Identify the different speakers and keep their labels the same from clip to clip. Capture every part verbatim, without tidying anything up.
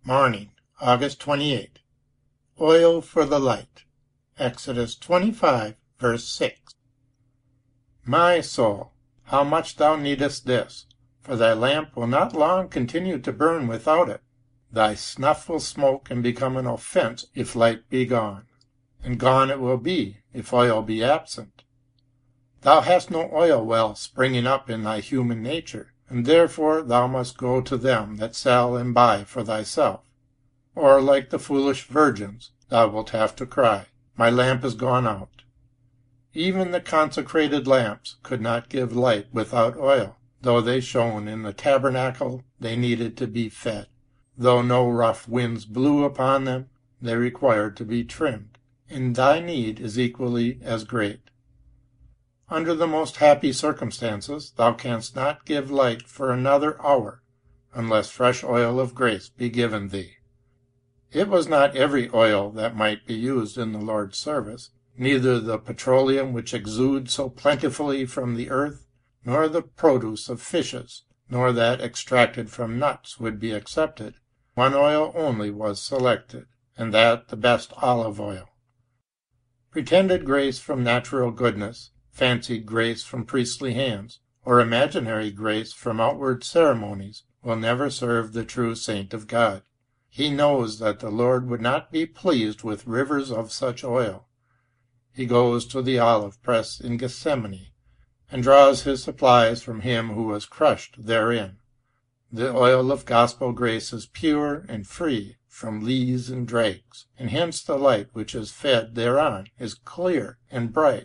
Speaker 1: Morning, August twenty-eighth. Oil for the light. Exodus twenty-five, verse six. My soul, how much thou needest this, for thy lamp will not long continue to burn without it. Thy snuff will smoke and become an offense if light be gone, and gone it will be if oil be absent. Thou hast no oil well springing up in thy human nature, and therefore thou must go to them that sell and buy for thyself. Or, like the foolish virgins, thou wilt have to cry, My lamp is gone out. Even the consecrated lamps could not give light without oil. Though they shone in the tabernacle, they needed to be fed. Though no rough winds blew upon them, they required to be trimmed, and thy need is equally as great. Under the most happy circumstances, thou canst not give light for another hour, unless fresh oil of grace be given thee. It was not every oil that might be used in the Lord's service, neither the petroleum which exudes so plentifully from the earth, nor the produce of fishes, nor that extracted from nuts would be accepted. One oil only was selected, and that the best olive oil. Pretended grace from natural goodness, fancied grace from priestly hands, or imaginary grace from outward ceremonies will never serve the true saint of God. He knows that the Lord would not be pleased with rivers of such oil. He goes to the olive press in Gethsemane, and draws his supplies from him who was crushed therein. The oil of gospel grace is pure and free from lees and dregs, and hence the light which is fed thereon is clear and bright.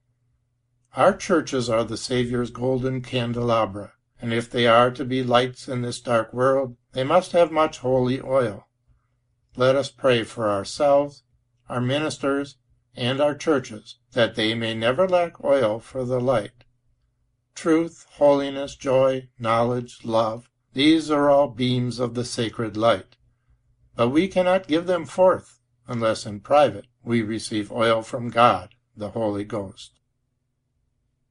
Speaker 1: Our churches are the Saviour's golden candelabra, and if they are to be lights in this dark world, they must have much holy oil. Let us pray for ourselves, our ministers, and our churches, that they may never lack oil for the light. Truth, holiness, joy, knowledge, love, these are all beams of the sacred light. But we cannot give them forth unless in private we receive oil from God, the Holy Ghost.